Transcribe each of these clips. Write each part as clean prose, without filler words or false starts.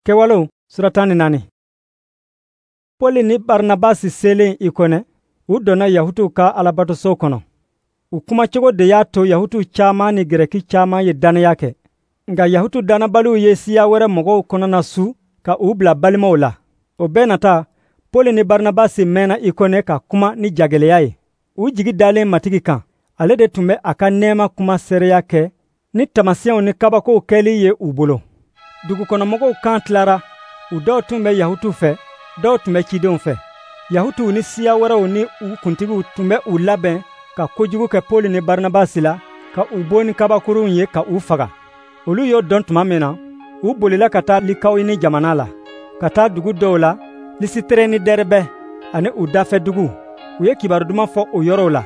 Kewalo suratani nani. Poli ni Barnabasi selen ikone u donna Yahutu ka alabato so kono. U kuma cogo de y'a to Yahutu caman ni Greki caman ye danaya kɛ. Nga Yahutu danabaliw ye siya wɛrɛ mɔgɔw kɔnɔna su ka u bila balimaw la. O bɛɛ nata Poli ni Barnabasi mɛnna ikone ka kuma ni jagɛlɛya ye. U jigi dalen matigi kan. Ale de tun bɛ a ka nɛɛma kuma seereya kɛ ni tamasiyɛnw ni kabakow kɛli ye u bolo. Dugukɔnɔmɔgɔw kan tilara. U dɔw tun bɛ Yahutu fɛ, dɔw tun bɛ cidenw fɛ. Yahutu ni siya wɛrɛw ni u kuntigiw tun bɛ u labɛn ka kojugu kɛ Poli ni Barnabasi la, ka u bɔ ni kabakurunw ye ka u faga. Olu y'o dɔn tuma min na, u bolila ka taa Likawini jamana la, ka taa dugu dɔw la, Lisitere ni Dɛrɛbɛ ani u dafɛ dugu. U ye kibaru duman fɔ o yɔrɔw la.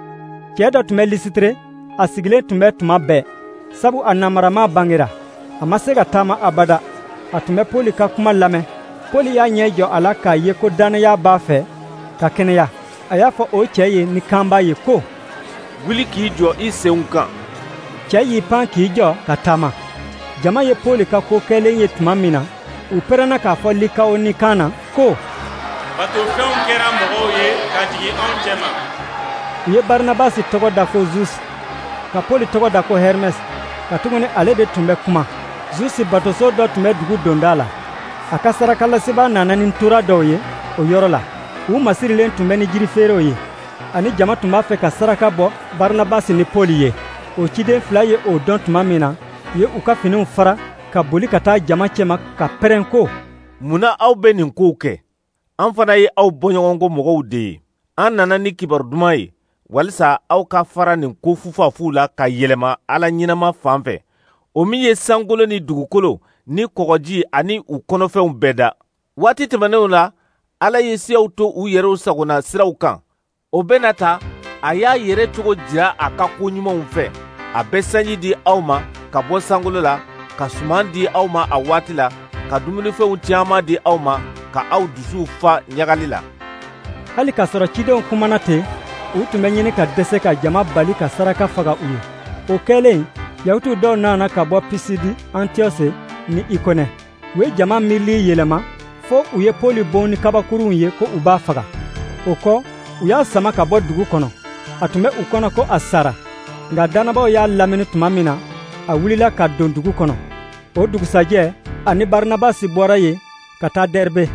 Cɛ dɔ tun bɛ Lisitere, a sigilen tun bɛ tuma bɛɛ, sabu a namarama bangera. A ma se ka taama abada. A tun bɛ Poli ka kuma lamɛn. Poli y'a ɲɛ jɔ a la k'a ye ko dannaya b'a fɛ ka kɛnɛya. A y'a fɔ o cɛ ye ni kan b'a ye ko: wuli k'i jɔ i senw kan. Cɛ y'i pan k'i jɔ ka taama. Jama ye Poli ka ko kɛlen ye tuma min na, u pɛrɛnna k'a fɔ Likawoni kan na ko: batofɛnw kɛra mɔgɔw ye ka jigin anw cɛma. U ye Barnabasi tɔgɔ da ko Zusi, ka Poli tɔgɔ da ko Hermes. Katuguni ale de tun bɛ kuma. Zusi batoso dɔ tun bɛ dugu donda la. A ka sarakalaseba nana ni tora dɔw ye o yɔrɔ la. U masirilen tun bɛ ni jirifeerew ye. Ani jama tun b'a fɛ ka saraka bɔ Barnabasi ni Poli ye. O ciden fila ye o dɔn tuma min na, u ye u ka finiw fara ka boli ka taa jama cɛma ka pɛrɛn ko: munna aw bɛ nin kow kɛ? An fana ye aw bɔɲɔgɔnko mɔgɔw de ye. An nana ni kibaru duman ye, walisa aw ka fara nin ko fufafuw la ka yɛlɛma Ala ɲɛnama fan fɛ. O min ye sankolo ni dugukolo ni kɔgɔji ani u kɔnɔfɛnw bɛɛ da. Waati tɛmɛnenw la, Ala ye siyaw to u yɛrɛw sagona siraw kan. O bɛ na ta, a y'a yɛrɛ cogo jira a ka ko ɲumanw fɛ. A bɛ sanji di aw ma ka bɔ sankolo la, ka suman di aw ma a waati la, ka dumunifɛnw caman di aw ma, ka aw dusuw fa ɲagali la. Hali k'a sɔrɔ cidenw kumana ten, u tun bɛ ɲini ka dɛsɛ ka jama bali ka saraka faga u ye. O kɛlen, Yahutu dɔw nana ka bɔ Pisidi, Antiyɔsi ni Ikone. U ye jama miirili yɛlɛma fo u ye Poli bon ni kabakurunw ye ko u b'a faga. O kɔ, u y'a sama ka bɔ dugu kɔnɔ. A tun bɛ u kɔnɔ ko a sara. Nka dannabaw y'a lamɛnni tuma min na, a wulila ka don dugu kɔnɔ. O dugusajɛ, a ni Barnabasi bɔra yen ka taa Dɛrɛbɛ.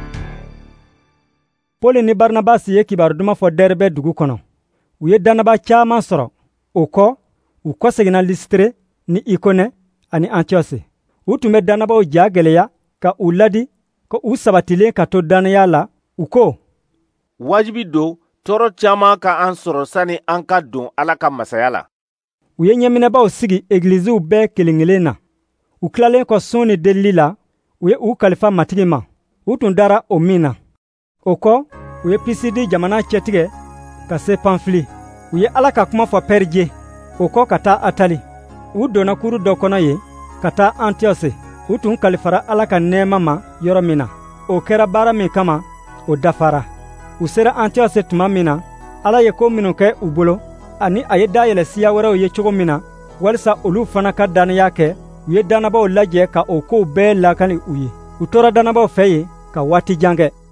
Poli ni Barnabasi ye kibaru duman fɔ Dɛrɛbɛ dugu kɔnɔ. U ye dannaba caman sɔrɔ. O kɔ, u kɔseginna Lisitere ni Ikone ani Antiyɔsi. U tun bɛ dannabaw ja gɛlɛya ka u ladi ko u sabatilen ka to dannaya la. U ko: wajibi don tɔɔrɔ caman ka an sɔrɔ sani an ka don Ala ka masaya la. U ye ɲɛminɛbaw sigi egiliziw bɛɛ kelen kelen na. U tilalen kɔ sun ni delili la, u ye u kalifa matigi ma. U tun dara o min na. O kɔ, u ye Pisidi jamana cɛtigɛ ka se Panfili. U ye Ala ka kuma fɔ Pɛrije. O kɔ ka taa Atali. U donna kuru dɔ kɔnɔ ye ka taa Antiyɔsi. U tun kalifara Ala ka nɛɛma ma yɔrɔ min na. O kɛra baara min kama, o dafara. U sera Antiyɔsi tuma min na, Ala ye ko minnu kɛ u bolo, ani a ye dayɛlɛ siya wɛrɛw ye cogo min na, walisa olu fana ka dannaya kɛ. U ye dannabaw lajɛ ka o kow bɛɛ lakali u ye. U tora dannabaw fɛ yen ka waati jan kɛ.